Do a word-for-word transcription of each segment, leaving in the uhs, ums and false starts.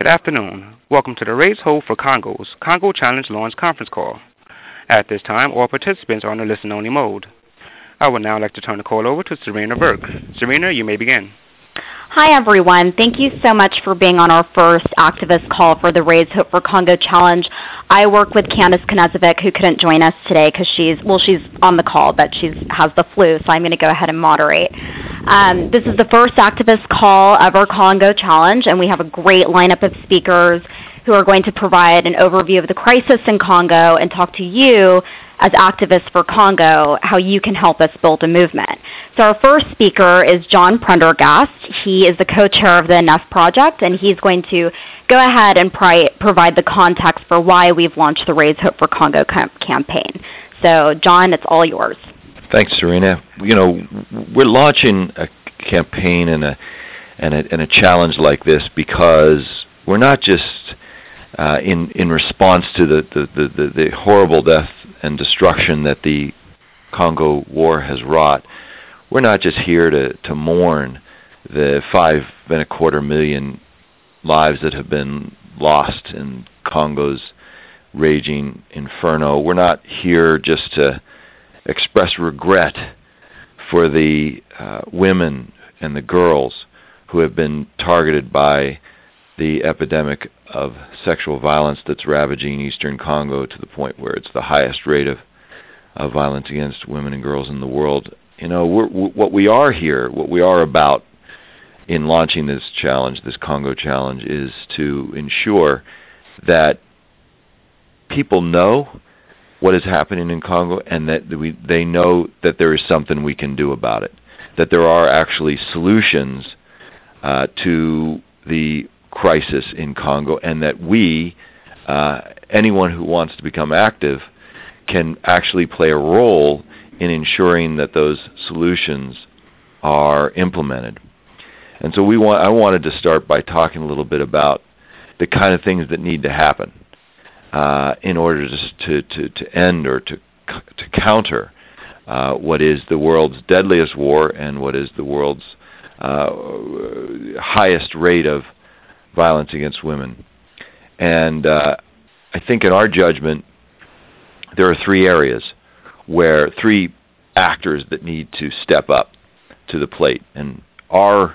Good afternoon. Welcome to the Raise Hope for Congo's Congo Challenge Launch Conference Call. At this time, all participants are on a listen-only mode. I would now like to turn the call over to Serena Burke. Serena, you may begin. Hi, everyone. Thank you so much for being on our first activist call for the Raise Hope for Congo Challenge. I work with Candace Knezovic, who couldn't join us today because she's, well, she's on the call, but she has the flu, so I'm going to go ahead and moderate. Um, this is the first activist call of our Congo Challenge, and we have a great lineup of speakers who are going to provide an overview of the crisis in Congo and talk to you as activists for Congo, how you can help us build a movement. So our first speaker is John Prendergast. He is the co-chair of the Enough Project, and he's going to go ahead and pri- provide the context for why we've launched the Raise Hope for Congo com- campaign. So, John, it's all yours. Thanks, Serena. You know, we're launching a campaign and a and a, and a challenge like this because we're not just uh, in in response to the the, the, the horrible death and destruction that the Congo war has wrought. We're not just here to, to mourn the five and a quarter million lives that have been lost in Congo's raging inferno. We're not here just to express regret for the uh, women and the girls who have been targeted by the epidemic of sexual violence that's ravaging eastern Congo to the point where it's the highest rate of, of violence against women and girls in the world. You know, we're, what we are here, what we are about in launching this challenge, this Congo challenge, is to ensure that people know what is happening in Congo and that we, they know that there is something we can do about it, that there are actually solutions uh, to the crisis in Congo, and that we, uh, anyone who wants to become active, can actually play a role in ensuring that those solutions are implemented. And so we want, I wanted to start by talking a little bit about the kind of things that need to happen uh, in order to, to, to end or to, to counter uh, what is the world's deadliest war and what is the world's uh, highest rate of violence against women. And uh, I think in our judgment, there are three areas where three actors that need to step up to the plate. And our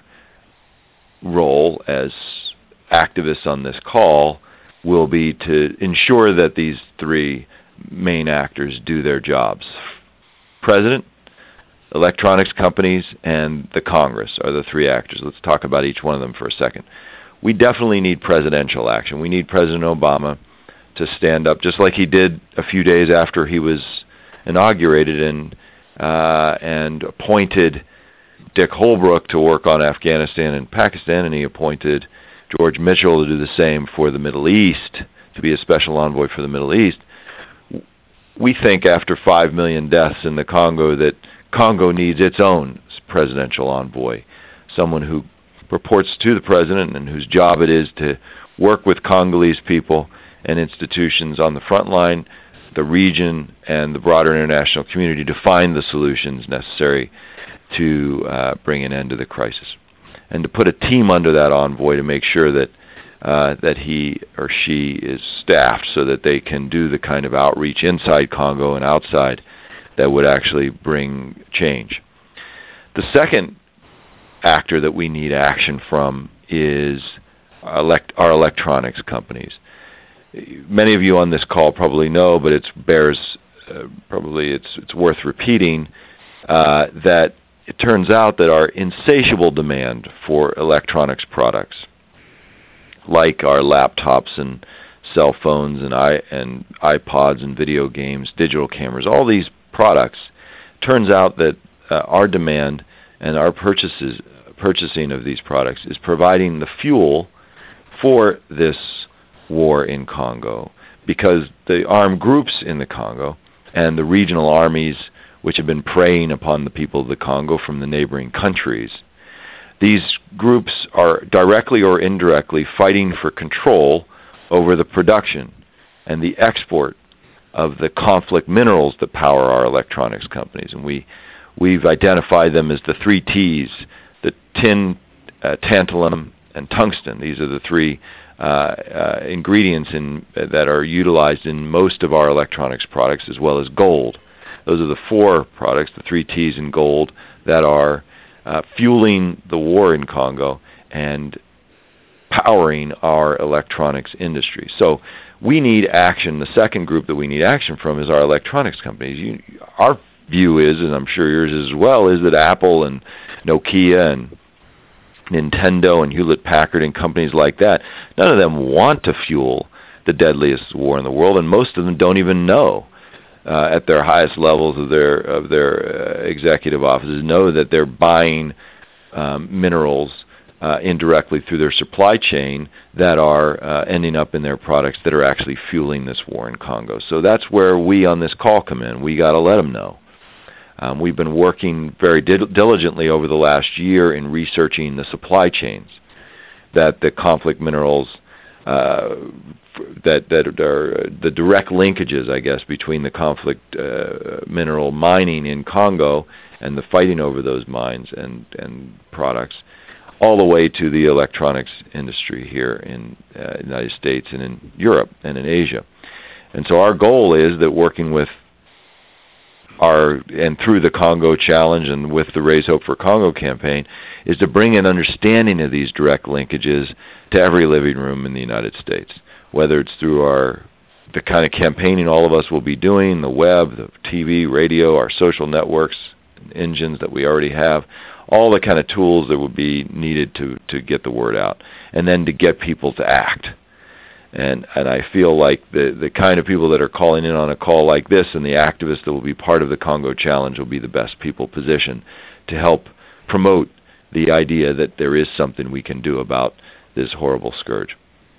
role as activists on this call will be to ensure that these three main actors do their jobs. President, electronics companies, and the Congress are the three actors. Let's talk about each one of them for a second. We definitely need presidential action. We need President Obama to stand up, just like he did a few days after he was inaugurated and uh, and appointed Dick Holbrooke to work on Afghanistan and Pakistan, and he appointed George Mitchell to do the same for the Middle East, to be a special envoy for the Middle East. We think after five million deaths in the Congo that Congo needs its own presidential envoy, someone who reports to the president and whose job it is to work with Congolese people and institutions on the front line, the region, and the broader international community to find the solutions necessary to uh, bring an end to the crisis, and to put a team under that envoy to make sure that uh, that he or she is staffed so that they can do the kind of outreach inside Congo and outside that would actually bring change. The second actor that we need action from is elect- our electronics companies. Many of you on this call probably know, but it bears uh, probably it's it's worth repeating uh, that it turns out that our insatiable demand for electronics products, like our laptops and cell phones and i and iPods and video games, digital cameras, all these products, turns out that uh, our demand and our purchases purchasing of these products is providing the fuel for this war in Congo, because the armed groups in the Congo and the regional armies which have been preying upon the people of the Congo from the neighboring countries, these groups are directly or indirectly fighting for control over the production and the export of the conflict minerals that power our electronics companies. And we, we've identified them as the three T's, the tin, uh, tantalum, and tungsten. These are the three uh, uh, ingredients in, uh, that are utilized in most of our electronics products, as well as gold. Those are the four products, the three T's in gold, that are uh, fueling the war in Congo and powering our electronics industry. So we need action. The second group that we need action from is our electronics companies. You, our view is, and I'm sure yours is as well, is that Apple and Nokia and Nintendo and Hewlett-Packard and companies like that, none of them want to fuel the deadliest war in the world, and most of them don't even know uh, at their highest levels of their of their uh, executive offices know that they're buying um, minerals uh, indirectly through their supply chain that are uh, ending up in their products that are actually fueling this war in Congo. So that's where we on this call come in. We got to let them know. Um, we've been working very dil- diligently over the last year in researching the supply chains that the conflict minerals, uh, that that are the direct linkages, I guess, between the conflict uh, mineral mining in Congo and the fighting over those mines and, and products, all the way to the electronics industry here in uh, the United States and in Europe and in Asia. And so our goal is that working with our, and through the Congo Challenge and with the Raise Hope for Congo campaign, is to bring an understanding of these direct linkages to every living room in the United States, whether it's through our the kind of campaigning all of us will be doing, the web, the T V, radio, our social networks, engines that we already have, all the kind of tools that would be needed to, to get the word out, and then to get people to act. And and I feel like the, the kind of people that are calling in on a call like this and the activists that will be part of the Congo Challenge will be the best people positioned to help promote the idea that there is something we can do about this horrible scourge.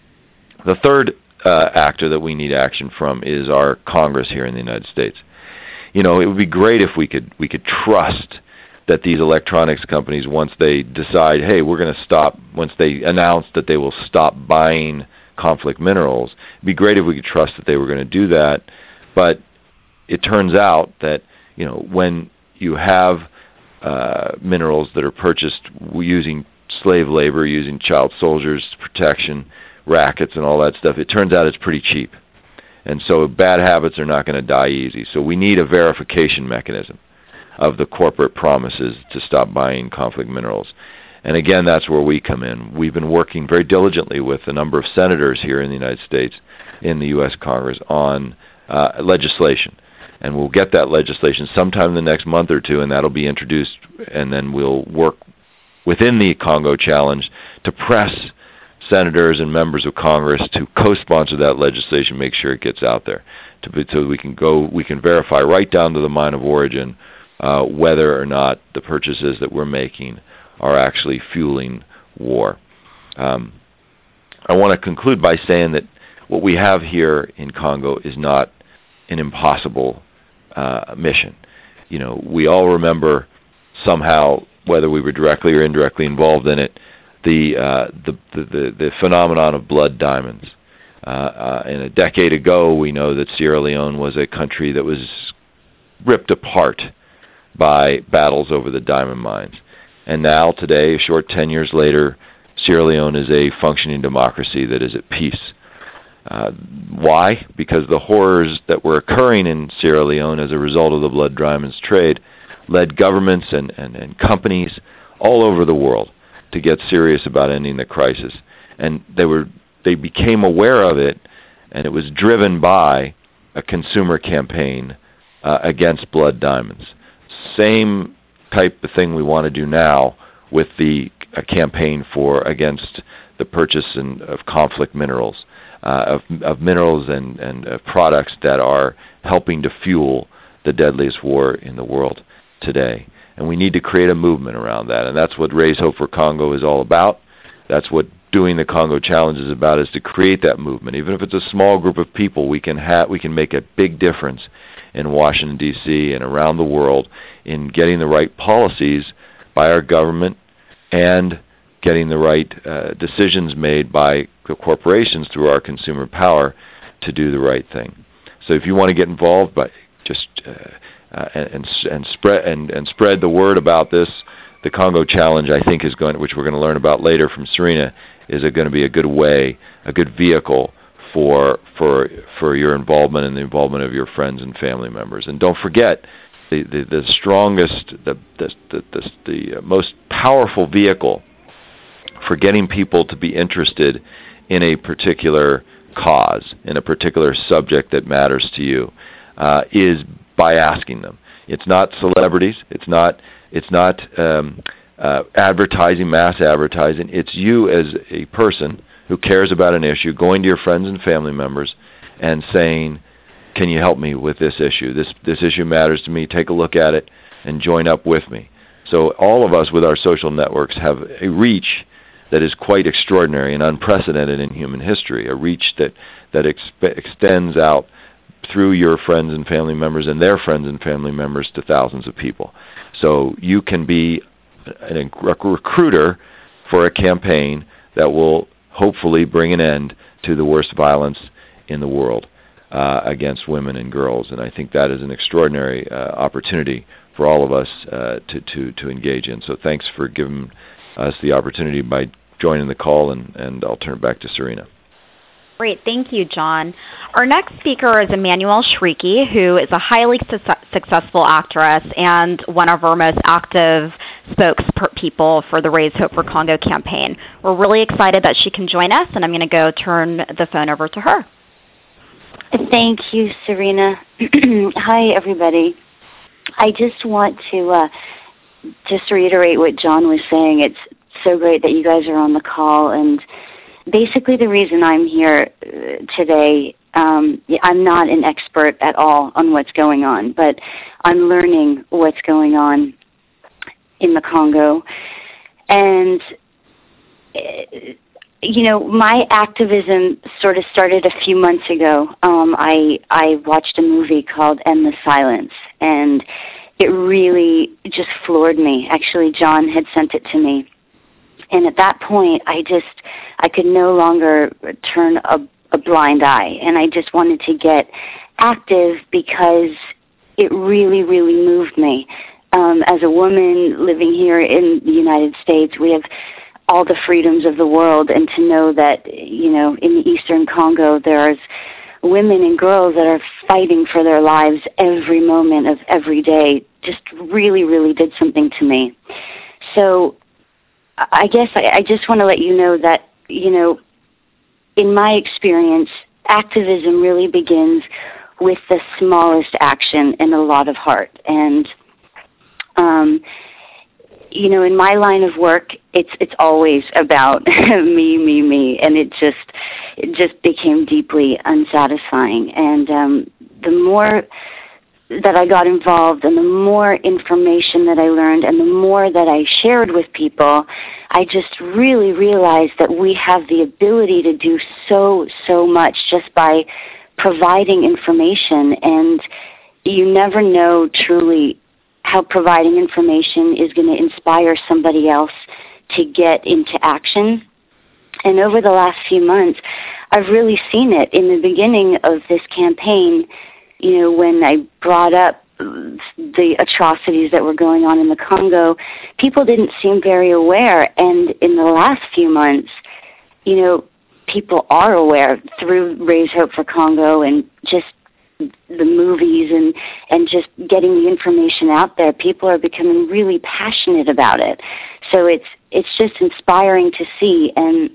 The third uh, actor that we need action from is our Congress here in the United States. You know, it would be great if we could we could trust that these electronics companies, once they decide, hey, we're going to stop, once they announce that they will stop buying conflict minerals, it'd be great if we could trust that they were going to do that. But it turns out that, you know, when you have uh, minerals that are purchased using slave labor, using child soldiers, protection, rackets, and all that stuff, it turns out it's pretty cheap. And so bad habits are not going to die easy. So we need a verification mechanism of the corporate promises to stop buying conflict minerals. And again, that's where we come in. We've been working very diligently with a number of senators here in the United States, in the U S Congress, on uh, legislation. And we'll get that legislation sometime in the next month or two, and that'll be introduced, and then we'll work within the Congo Challenge to press senators and members of Congress to co-sponsor that legislation, make sure it gets out there, to be, so we can go, we can verify right down to the mine of origin uh, whether or not the purchases that we're making are actually fueling war. Um, I want to conclude by saying that what we have here in Congo is not an impossible uh, mission. You know, we all remember somehow, whether we were directly or indirectly involved in it, the uh, the, the, the, the phenomenon of blood diamonds. Uh, uh, and a decade ago, we know that Sierra Leone was a country that was ripped apart by battles over the diamond mines. And now, today, a short ten years later, Sierra Leone is a functioning democracy that is at peace. Uh, why? Because the horrors that were occurring in Sierra Leone as a result of the blood diamonds trade led governments and, and, and companies all over the world to get serious about ending the crisis. And they were they became aware of it, and it was driven by a consumer campaign uh, against blood diamonds. Same type of thing we want to do now with the uh, campaign for against the purchase and, of conflict minerals, uh, of, of minerals and, and uh, products that are helping to fuel the deadliest war in the world today. And we need to create a movement around that, and that's what Raise Hope for Congo is all about. That's what doing the Congo Challenge is about, is to create that movement. Even if it's a small group of people, we can ha- we can make a big difference in Washington, D C and around the world in getting the right policies by our government and getting the right uh, decisions made by the corporations through our consumer power to do the right thing. So if you want to get involved, by just uh, uh, and and spread and, and spread the word about this, the Congo Challenge, I think, is going, which we're going to learn about later from Serena, is going to be a good way, a good vehicle for for for your involvement and the involvement of your friends and family members. And don't forget, the the, the strongest, the the the, the, the most powerful vehicle for getting people to be interested in a particular cause, in a particular subject that matters to you, uh, is by asking them. It's not celebrities. It's not. It's not um, uh, advertising, mass advertising. It's you as a person who cares about an issue, going to your friends and family members and saying, "Can you help me with this issue? This this issue matters to me. Take a look at it and join up with me." So all of us with our social networks have a reach that is quite extraordinary and unprecedented in human history. A reach that that exp- extends out through your friends and family members and their friends and family members to thousands of people. So you can be a recruiter for a campaign that will hopefully bring an end to the worst violence in the world uh, against women and girls. And I think that is an extraordinary uh, opportunity for all of us uh, to, to, to engage in. So thanks for giving us the opportunity by joining the call, and, and I'll turn it back to Serena. Great. Thank you, John. Our next speaker is Emmanuelle Chriqui, who is a highly su- successful actress and one of our most active spokespeople for the Raise Hope for Congo campaign. We're really excited that she can join us, and I'm going to go turn the phone over to her. Thank you, Serena. Hi, everybody. I just want to uh, just reiterate what John was saying. It's so great that you guys are on the call, and basically the reason I'm here today, um, I'm not an expert at all on what's going on, but I'm learning what's going on in the Congo. And, you know, my activism sort of started a few months ago. Um, I, I watched a movie called End the Silence, and it really just floored me. Actually, John had sent it to me. And at that point, I just, I could no longer turn a, a blind eye. And I just wanted to get active because it really, really moved me. Um, as a woman living here in the United States, we have all the freedoms of the world. And to know that, you know, in the Eastern Congo, there's women and girls that are fighting for their lives every moment of every day just really, really did something to me. So I guess I, I just want to let you know that, you know, in my experience, activism really begins with the smallest action and a lot of heart. And, um, you know, in my line of work, it's it's always about me, me, me, and it just it just became deeply unsatisfying. And um, the more that I got involved and the more information that I learned and the more that I shared with people, I just really realized that we have the ability to do so, so much just by providing information. And you never know truly how providing information is going to inspire somebody else to get into action. And over the last few months, I've really seen it. In the beginning of this campaign, you know, when I brought up the atrocities that were going on in the Congo, people didn't seem very aware. And in the last few months, you know, people are aware through Raise Hope for Congo and just the movies and, and just getting the information out there. People are becoming really passionate about it. So it's it's just inspiring to see. And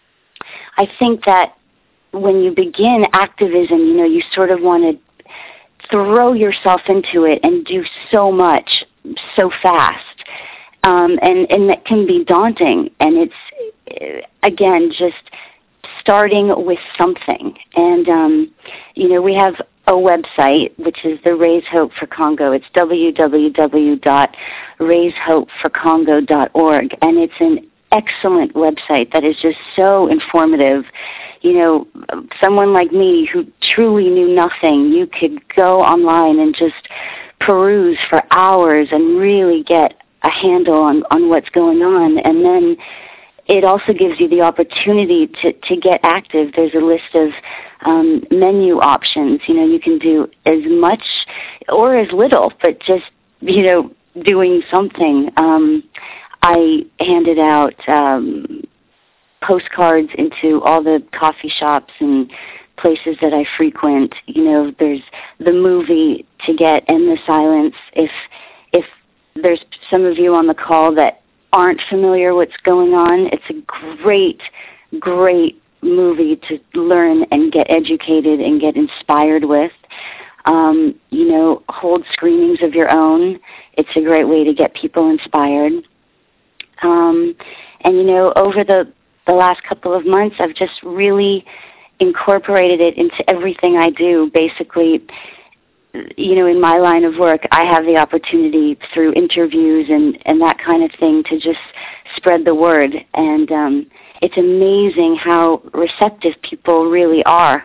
I think that when you begin activism, you know, you sort of want to throw yourself into it and do so much so fast. Um, and, and that can be daunting. And it's, again, just starting with something. And, um, you know, we have a website, which is the Raise Hope for Congo. It's w w w dot raise hope for congo dot org. And it's an excellent website that is just so informative. You know, someone like me who truly knew nothing, you could go online and just peruse for hours and really get a handle on, on what's going on. And then it also gives you the opportunity to, to get active. There's a list of um, menu options. You know, you can do as much or as little, but just, you know, doing something. Um, I handed out um, postcards into all the coffee shops and places that I frequent. You know, there's the movie to get End the Silence. If if there's some of you on the call that aren't familiar what's going on, it's a great, great movie to learn and get educated and get inspired with. Um, you know, hold screenings of your own. It's a great way to get people inspired. Um, and, you know, over the, the last couple of months, I've just really incorporated it into everything I do. Basically, you know, in my line of work, I have the opportunity through interviews and, and that kind of thing to just spread the word. And um, it's amazing how receptive people really are.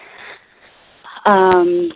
Um,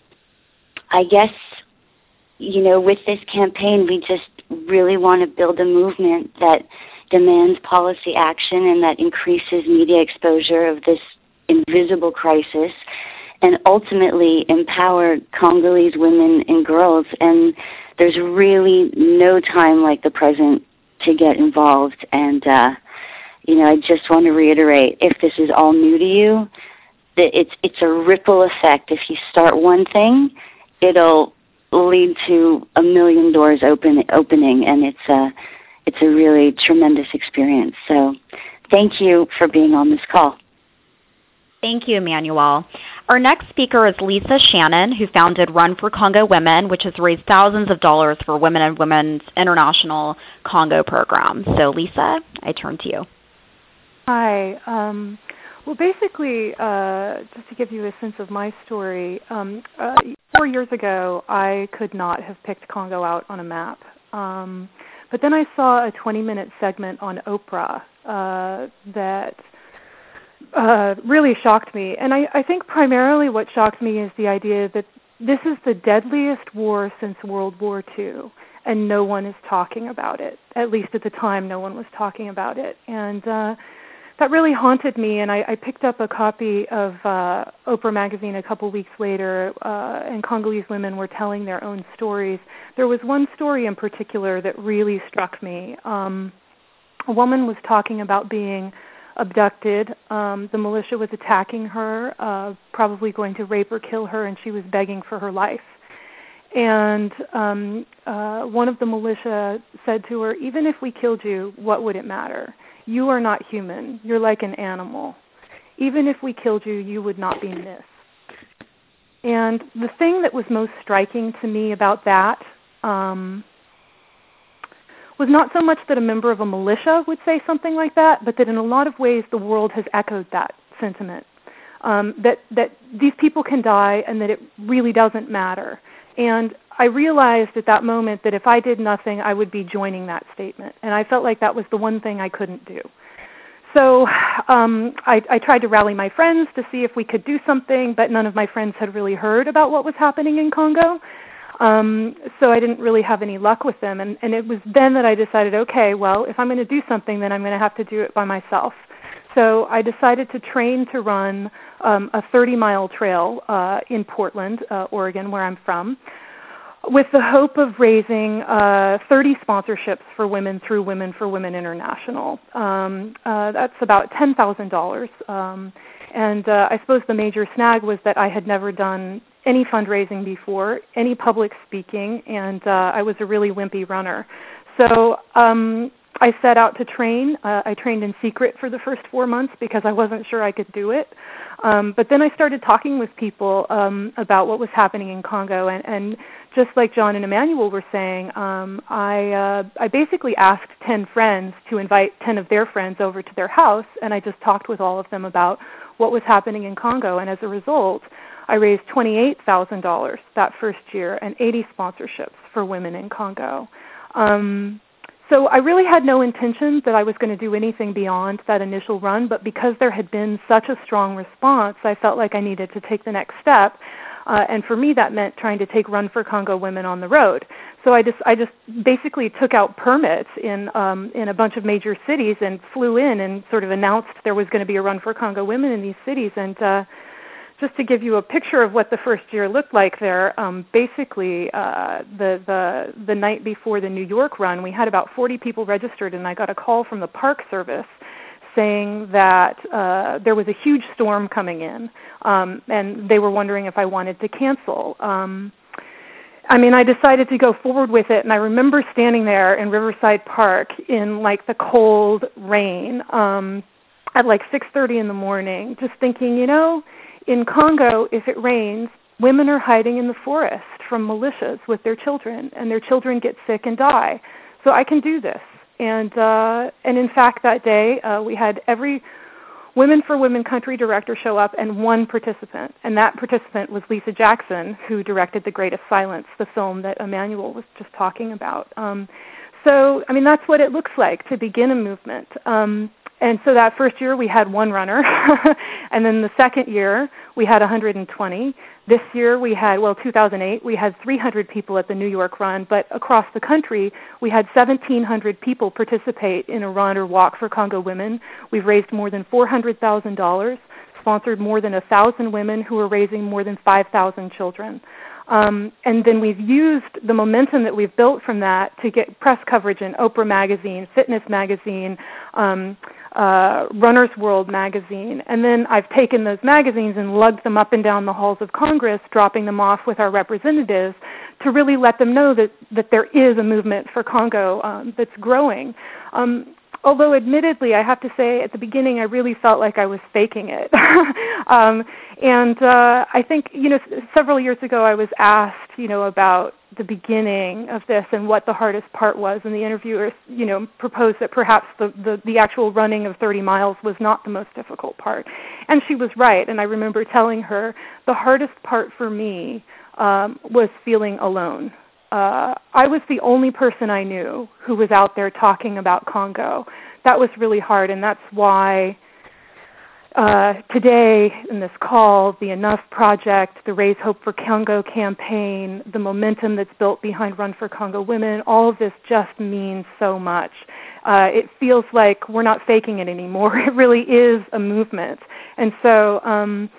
I guess, you know, with this campaign, we just really want to build a movement that demands policy action and that increases media exposure of this invisible crisis, and ultimately empower Congolese women and girls. And there's really no time like the present to get involved. And, uh, you know, I just want to reiterate, if this is all new to you, that it's it's a ripple effect. If you start one thing, it'll lead to a million doors open opening, and it's a it's a really tremendous experience. So, thank you for being on this call. Thank you, Emmanuel. Our next speaker is Lisa Shannon, who founded Run for Congo Women, which has raised thousands of dollars for Women and Women's International Congo program. So, Lisa, I turn to you. Hi. Um, well, basically, uh, just to give you a sense of my story, um, uh, four years ago, I could not have picked Congo out on a map. Um, but then I saw a twenty-minute segment on Oprah uh, that Uh, really shocked me. And I, I think primarily what shocked me is the idea that this is the deadliest war since World War Two, and no one is talking about it. At least at the time, no one was talking about it. And uh, that really haunted me, and I, I picked up a copy of uh, Oprah magazine a couple weeks later, uh, and Congolese women were telling their own stories. There was one story in particular that really struck me. Um, a woman was talking about being abducted. Um, the militia was attacking her, uh, probably going to rape or kill her, and she was begging for her life. And um, uh, one of the militia said to her, "Even if we killed you, what would it matter? You are not human. You're like an animal. Even if we killed you, you would not be missed." And the thing that was most striking to me about that um, was not so much that a member of a militia would say something like that, but that in a lot of ways the world has echoed that sentiment, um, that, that these people can die and that it really doesn't matter. And I realized at that moment that if I did nothing, I would be joining that statement. And I felt like that was the one thing I couldn't do. So um, I, I tried to rally my friends to see if we could do something, but none of my friends had really heard about what was happening in Congo. Um, so I didn't really have any luck with them. And, and it was then that I decided, okay, well, if I'm going to do something, then I'm going to have to do it by myself. So I decided to train to run um, a thirty-mile trail uh, in Portland, uh, Oregon, where I'm from, with the hope of raising uh, thirty sponsorships for women through Women for Women International. Um, uh, that's about ten thousand dollars. Um, and uh, I suppose the major snag was that I had never done any fundraising before, any public speaking, and uh, I was a really wimpy runner. So um, I set out to train. Uh, I trained in secret for the first four months because I wasn't sure I could do it. Um, but then I started talking with people um, about what was happening in Congo, and, and just like John and Emmanuel were saying, um, I, uh, I basically asked ten friends to invite ten of their friends over to their house, and I just talked with all of them about what was happening in Congo, and as a result, I raised twenty-eight thousand dollars that first year and eighty sponsorships for women in Congo. Um, so I really had no intention that I was going to do anything beyond that initial run, but because there had been such a strong response, I felt like I needed to take the next step. Uh, and for me, that meant trying to take Run for Congo Women on the road. So I just, I just basically took out permits in um, in a bunch of major cities and flew in and sort of announced there was going to be a Run for Congo Women in these cities. And uh, just to give you a picture of what the first year looked like there, um, basically uh, the, the the night before the New York run, we had about forty people registered, and I got a call from the Park Service saying that uh, there was a huge storm coming in, um, and they were wondering if I wanted to cancel. Um, I mean, I decided to go forward with it, and I remember standing there in Riverside Park in, like, the cold rain um, at, like, six thirty in the morning, just thinking, you know, in Congo, if it rains, women are hiding in the forest from militias with their children, and their children get sick and die. So I can do this. And, uh, and in fact, that day, uh, we had every Women for Women country director show up and one participant, and that participant was Lisa Jackson, who directed The Greatest Silence, the film that Emmanuel was just talking about. Um, so, I mean, that's what it looks like to begin a movement. Um, and so that first year we had one runner, and then the second year we had one hundred twenty. This year we had, well, two thousand eight, we had three hundred people at the New York Run, but across the country we had seventeen hundred people participate in a run or walk for Congo women. We've raised more than four hundred thousand dollars, sponsored more than one thousand women who are raising more than five thousand children. Um, and then we've used the momentum that we've built from that to get press coverage in Oprah Magazine, Fitness Magazine, um, uh, Runner's World Magazine. And then I've taken those magazines and lugged them up and down the halls of Congress, dropping them off with our representatives to really let them know that, that there is a movement for Congo um, that's growing. Um, Although, admittedly, I have to say, at the beginning, I really felt like I was faking it. um, and uh, I think, you know, several years ago, I was asked, you know, about the beginning of this and what the hardest part was. And the interviewer, you know, proposed that perhaps the, the, the actual running of thirty miles was not the most difficult part. And she was right. And I remember telling her the hardest part for me um, was feeling alone. Uh, I was the only person I knew who was out there talking about Congo. That was really hard, and that's why uh, today in this call, the Enough Project, the Raise Hope for Congo campaign, the momentum that's built behind Run for Congo Women, all of this just means so much. Uh, it feels like we're not faking it anymore. It really is a movement. And so um,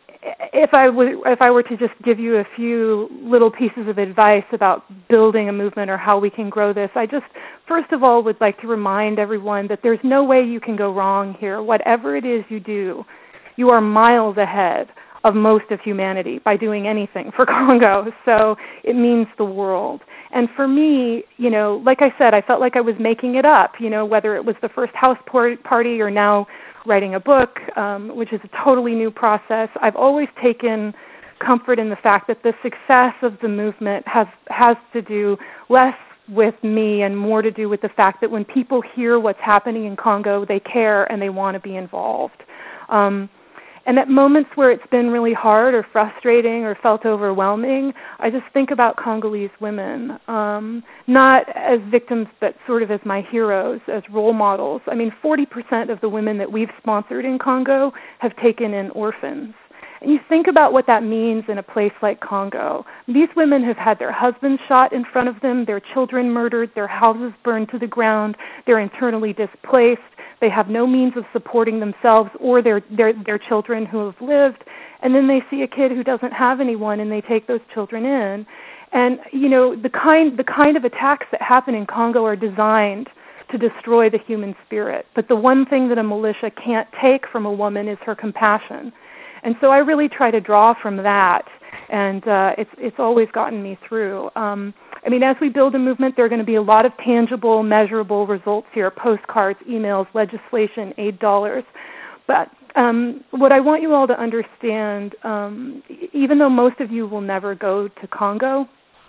If I, w- if I were to just give you a few little pieces of advice about building a movement or how we can grow this, I just, first of all, would like to remind everyone that there's no way you can go wrong here. Whatever it is you do, you are miles ahead of most of humanity by doing anything for Congo. So it means the world. And for me, you know, like I said, I felt like I was making it up, you know, whether it was the first house party or now writing a book, um, which is a totally new process. I've always taken comfort in the fact that the success of the movement has has to do less with me and more to do with the fact that when people hear what's happening in Congo, they care and they want to be involved. Um, and at moments where it's been really hard or frustrating or felt overwhelming, I just think about Congolese women, um, not as victims but sort of as my heroes, as role models. I mean, forty percent of the women that we've sponsored in Congo have taken in orphans. And you think about what that means in a place like Congo. These women have had their husbands shot in front of them, their children murdered, their houses burned to the ground, they're internally displaced, they have no means of supporting themselves or their, their, their children who have lived, and then they see a kid who doesn't have anyone and they take those children in. And, you know, the kind, the kind of attacks that happen in Congo are designed to destroy the human spirit. But the one thing that a militia can't take from a woman is her compassion. And so I really try to draw from that, and uh, it's it's always gotten me through. Um, I mean, as we build a movement, there are going to be a lot of tangible, measurable results here, postcards, emails, legislation, aid dollars. But um, what I want you all to understand, um, even though most of you will never go to Congo,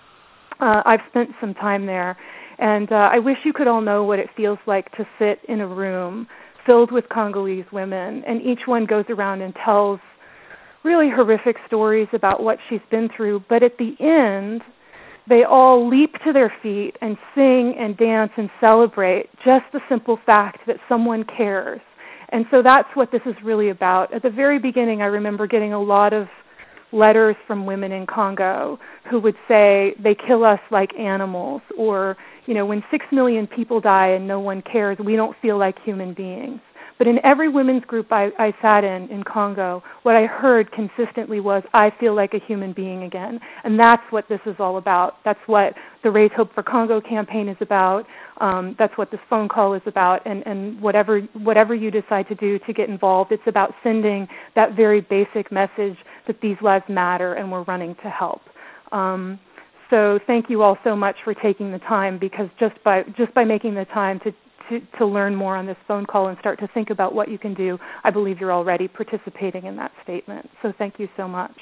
uh, I've spent some time there, and uh, I wish you could all know what it feels like to sit in a room filled with Congolese women, and each one goes around and tells really horrific stories about what she's been through, but at the end, they all leap to their feet and sing and dance and celebrate just the simple fact that someone cares. And so that's what this is really about. At the very beginning, I remember getting a lot of letters from women in Congo who would say, they kill us like animals, or, you know, when six million people die and no one cares, we don't feel like human beings. But in every women's group I, I sat in in Congo, what I heard consistently was, I feel like a human being again. And that's what this is all about. That's what the Raise Hope for Congo campaign is about. Um, that's what this phone call is about. And, and whatever whatever you decide to do to get involved, it's about sending that very basic message that these lives matter and we're running to help. Um, so thank you all so much for taking the time, because just by just by making the time to, to, to learn more on this phone call and start to think about what you can do, I believe you're already participating in that statement. So thank you so much.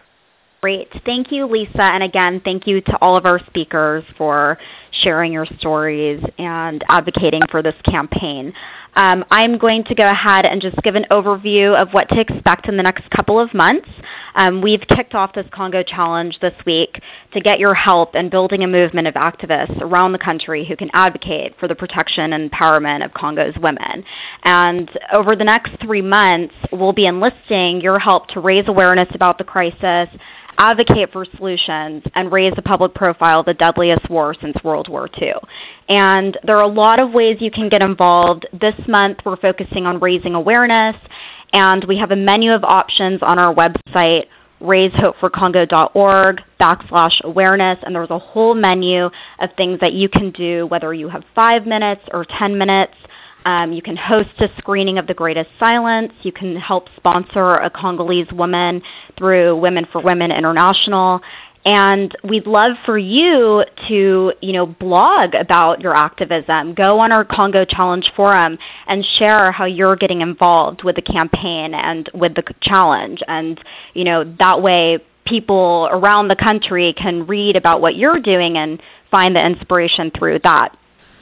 Great. Thank you, Lisa. And again, thank you to all of our speakers for sharing your stories and advocating for this campaign. Um, I'm going to go ahead and just give an overview of what to expect in the next couple of months. Um, we've kicked off this Congo Challenge this week to get your help in building a movement of activists around the country who can advocate for the protection and empowerment of Congo's women. And over the next three months, we'll be enlisting your help to raise awareness about the crisis, advocate for solutions, and raise the public profile of the deadliest war since World War Two. And there are a lot of ways you can get involved. This month we're focusing on raising awareness, and we have a menu of options on our website, raise hope for congo dot org backslash awareness, and there's a whole menu of things that you can do, whether you have five minutes or ten minutes. Um, you can host a screening of The Greatest Silence. You can help sponsor a Congolese woman through Women for Women International. And we'd love for you to, you know, blog about your activism. Go on our Congo Challenge forum and share how you're getting involved with the campaign and with the challenge. And, you know, that way people around the country can read about what you're doing and find the inspiration through that.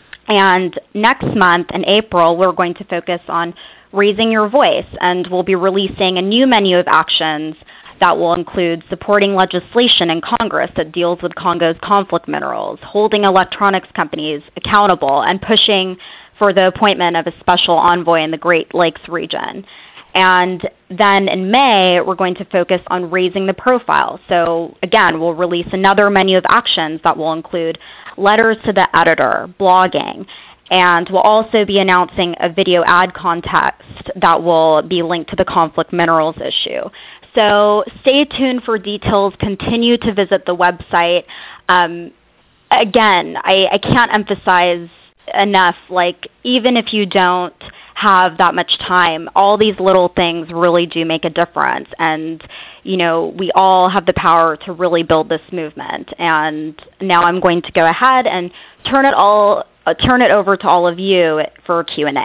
And next month, in April, we're going to focus on raising your voice, and we'll be releasing a new menu of actions that will include supporting legislation in Congress that deals with Congo's conflict minerals, holding electronics companies accountable, and pushing for the appointment of a special envoy in the Great Lakes region. And then in May, we're going to focus on raising the profile. So again, we'll release another menu of actions that will include letters to the editor, blogging, and we'll also be announcing a video ad contest that will be linked to the conflict minerals issue. So stay tuned for details. Continue to visit the website. Um, again, I, I can't emphasize enough, like, even if you don't have that much time, all these little things really do make a difference. And, you know, we all have the power to really build this movement. And now I'm going to go ahead and turn it all uh, turn it over to all of you for Q and A.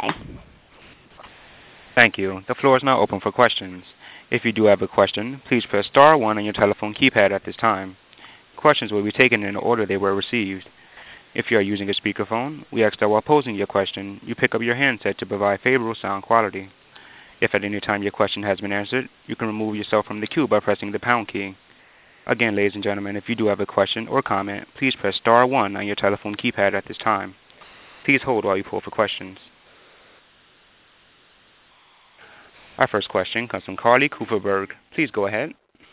Thank you. The floor is now open for questions. If you do have a question, please press star one on your telephone keypad at this time. Questions will be taken in the order they were received. If you are using a speakerphone, we ask that while posing your question, you pick up your handset to provide favorable sound quality. If at any time your question has been answered, you can remove yourself from the queue by pressing the pound key. Again, ladies and gentlemen, if you do have a question or comment, please press star one on your telephone keypad at this time. Please hold while we pull for questions. Our first question comes from Carly Kuferberg. Please go ahead.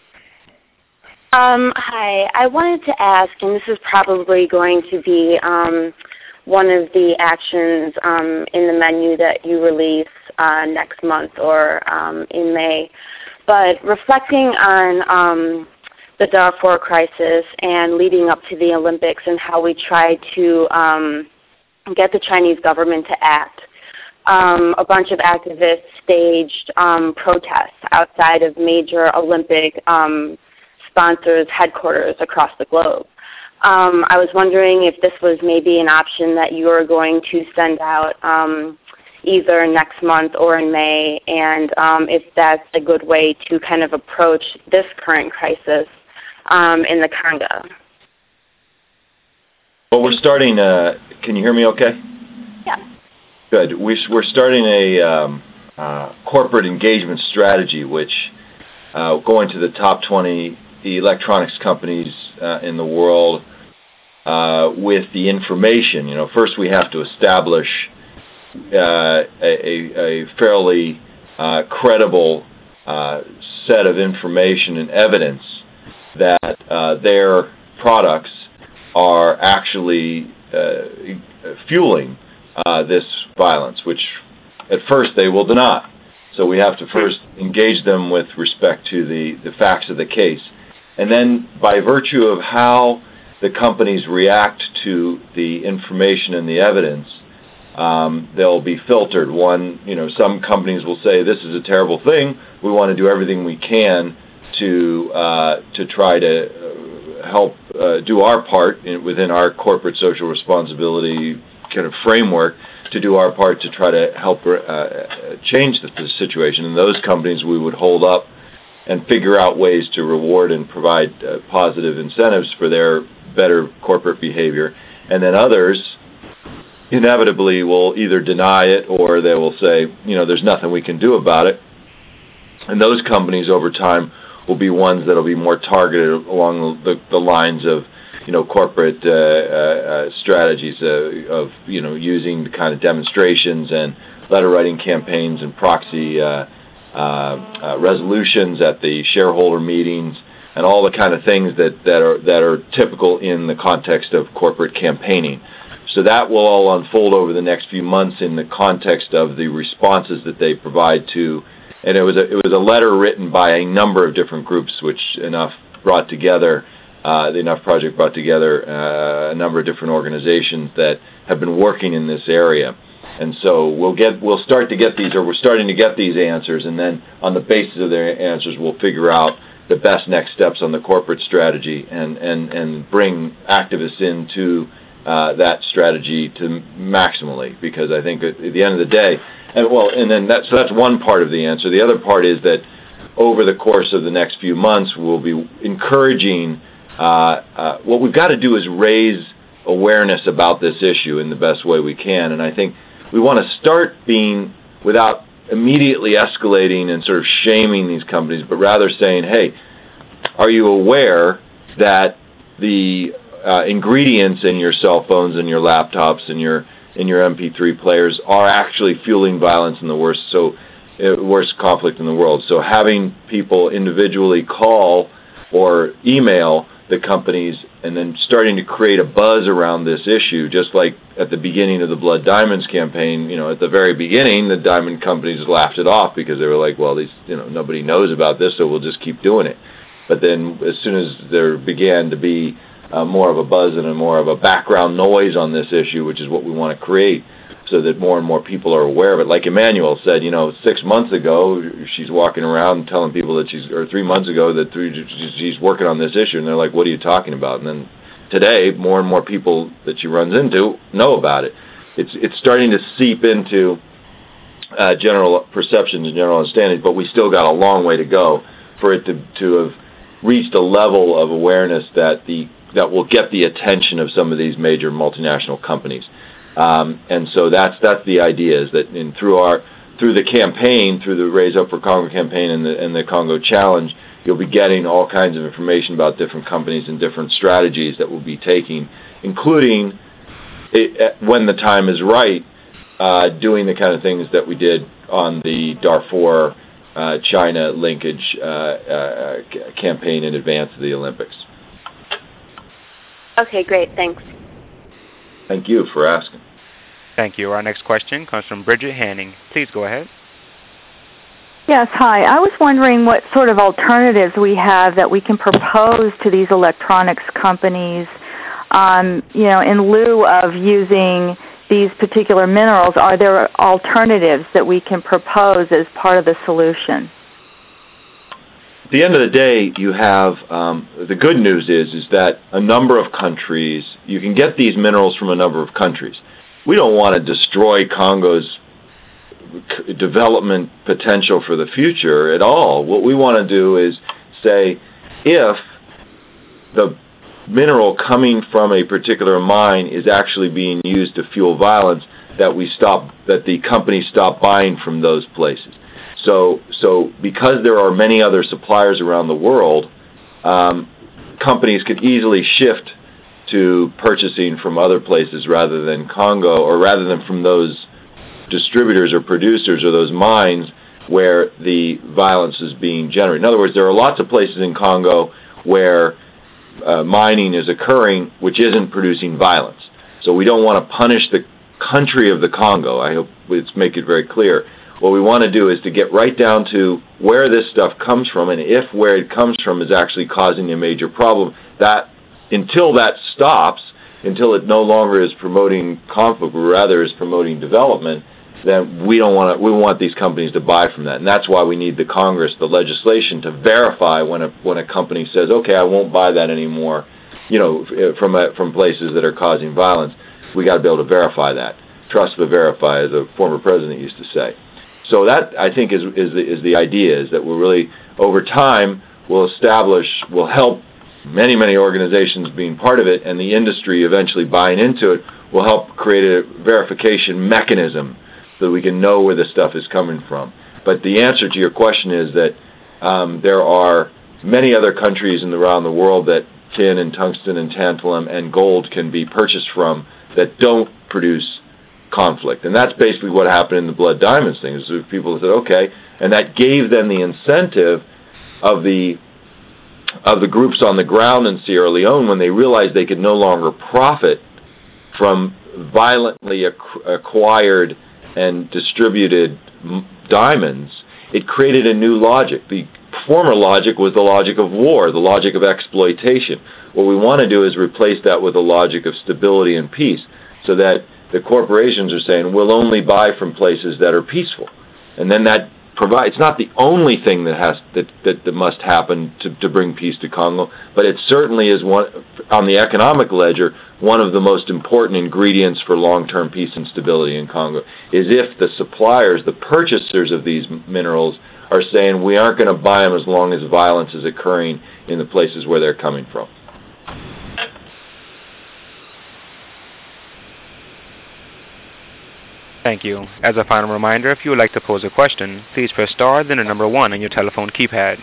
Um, hi. I wanted to ask, and this is probably going to be um, one of the actions um, in the menu that you release uh, next month or um, in May, but reflecting on um, the Darfur crisis and leading up to the Olympics and how we tried to um, get the Chinese government to act. Um, a bunch of activists staged um, protests outside of major Olympic um sponsors' headquarters across the globe. Um, I was wondering if this was maybe an option that you are going to send out um, either next month or in May, and um, if that's a good way to kind of approach this current crisis um, in the Congo. Well, we're starting, uh, can you hear me okay? Yeah. Good. We, we're starting a um, uh, corporate engagement strategy, which uh, going to the top twenty the electronics companies uh, in the world uh, with the information. You know, first we have to establish uh, a, a fairly uh, credible uh, set of information and evidence that uh, their products are actually uh, fueling uh, this violence, which at first they will deny. So we have to first engage them with respect to the, the facts of the case. And then by virtue of how the companies react to the information and the evidence, um, they'll be filtered. One, you know, some companies will say, this is a terrible thing. We want to do everything we can to uh, to try to uh, help uh, do our part in, within our corporate social responsibility kind of framework to do our part to try to help uh, change the, the situation. And those companies we would hold up and figure out ways to reward and provide uh, positive incentives for their better corporate behavior. And then others inevitably will either deny it or they will say, you know, there's nothing we can do about it. And those companies over time will be ones that will be more targeted along the, the lines of, you know, corporate uh, uh, strategies uh, of, you know, using the kind of demonstrations and letter writing campaigns and proxy uh, uh, uh, resolutions at the shareholder meetings and all the kind of things that, that are that are typical in the context of corporate campaigning. So that will all unfold over the next few months in the context of the responses that they provide to. And it was a, it was a letter written by a number of different groups, which Enough brought together. Uh, the Enough Project brought together uh, a number of different organizations that have been working in this area. And so we'll get we'll start to get these, or we're starting to get these answers, and then on the basis of their answers, we'll figure out the best next steps on the corporate strategy and and and bring activists into uh, that strategy to maximally, because I think at, at the end of the day. And well, and then that, so that's one part of the answer. The other part is that over the course of the next few months, we'll be encouraging. Uh, uh, what we've got to do is raise awareness about this issue in the best way we can, and I think we want to start being without immediately escalating and sort of shaming these companies, but rather saying, "Hey, are you aware that the uh, ingredients in your cell phones and your laptops and your in your M P three players are actually fueling violence in the worst so uh, worst conflict in the world. So having people individually call or email the companies and then starting to create a buzz around this issue, just like at the beginning of the Blood Diamonds campaign. You know, at the very beginning, the diamond companies laughed it off because they were like, well, these, you know, nobody knows about this, so we'll just keep doing it. But then as soon as there began to be Uh, more of a buzz and a more of a background noise on this issue, which is what we want to create, so that more and more people are aware of it. Like Emmanuel said, you know, six months ago, she's walking around telling people that she's, or three months ago, that three, she's working on this issue, and they're like, what are you talking about? And then today, more and more people that she runs into know about it. It's it's starting to seep into uh, general perceptions and general understanding, but we still got a long way to go for it to, to have reached a level of awareness that the that will get the attention of some of these major multinational companies, um, and so that's that's the idea. Is that in, through our through the campaign, through the Raise Up for Congo campaign and the and the Congo Challenge, you'll be getting all kinds of information about different companies and different strategies that we'll be taking, including it, when the time is right, uh, doing the kind of things that we did on the Darfur uh, China linkage uh, uh, campaign in advance of the Olympics. Okay, great. Thanks. Thank you for asking. Thank you. Our next question comes from Bridget Hanning. Please go ahead. Yes, hi. I was wondering what sort of alternatives we have that we can propose to these electronics companies, um, you know, in lieu of using these particular minerals. Are there alternatives that we can propose as part of the solution? At the end of the day, you have, um, the good news is, is that a number of countries, you can get these minerals from a number of countries. We don't want to destroy Congo's development potential for the future at all. What we want to do is say, if the mineral coming from a particular mine is actually being used to fuel violence, that we stop, that the companies stop buying from those places. So, so because there are many other suppliers around the world, um, companies could easily shift to purchasing from other places rather than Congo, or rather than from those distributors or producers or those mines where the violence is being generated. In other words, there are lots of places in Congo where uh, mining is occurring which isn't producing violence. So we don't want to punish the country of the Congo. I hope let's make it very clear. What we want to do is to get right down to where this stuff comes from, and if where it comes from is actually causing a major problem, that until that stops, until it no longer is promoting conflict, but rather is promoting development, then we don't want to. We want these companies to buy from that, and that's why we need the Congress, the legislation, to verify when a when a company says, "Okay, I won't buy that anymore," you know, from a, from places that are causing violence. We got to be able to verify that. Trust but verify, as a former president used to say. So that, I think, is is the, is the idea, is that we'll really, over time, will establish, will help many, many organizations being part of it, and the industry eventually buying into it, will help create a verification mechanism so that we can know where the stuff is coming from. But the answer to your question is that um, there are many other countries in the, around the world that tin and tungsten and tantalum and gold can be purchased from that don't produce conflict. And that's basically what happened in the Blood Diamonds thing. Is people said, okay, and that gave them the incentive of the of the groups on the ground in Sierra Leone, when they realized they could no longer profit from violently acquired and distributed diamonds. It created a new logic. The former logic was the logic of war, the logic of exploitation. What we want to do is replace that with a logic of stability and peace, so that the corporations are saying, we'll only buy from places that are peaceful. And then that provides, it's not the only thing that has that, that, that must happen to, to bring peace to Congo, but it certainly is one, on the economic ledger, one of the most important ingredients for long-term peace and stability in Congo, is if the suppliers, the purchasers of these minerals, are saying, we aren't going to buy them as long as violence is occurring in the places where they're coming from. Thank you. As a final reminder, if you would like to pose a question, please press star, then the number one on your telephone keypad.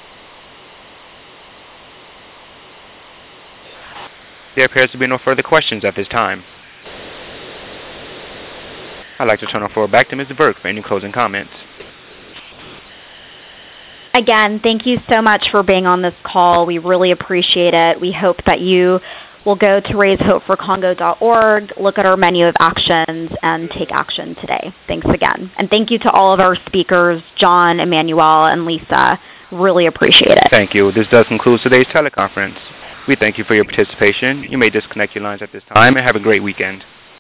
There appears to be no further questions at this time. I'd like to turn the floor back to Miz Burke for any closing comments. Again, thank you so much for being on this call. We really appreciate it. We hope that you will go to raise hope for congo dot org, look at our menu of actions, and take action today. Thanks again. And thank you to all of our speakers, John, Emmanuel, and Lisa. Really appreciate it. Thank you. This does conclude today's teleconference. We thank you for your participation. You may disconnect your lines at this time, and have a great weekend.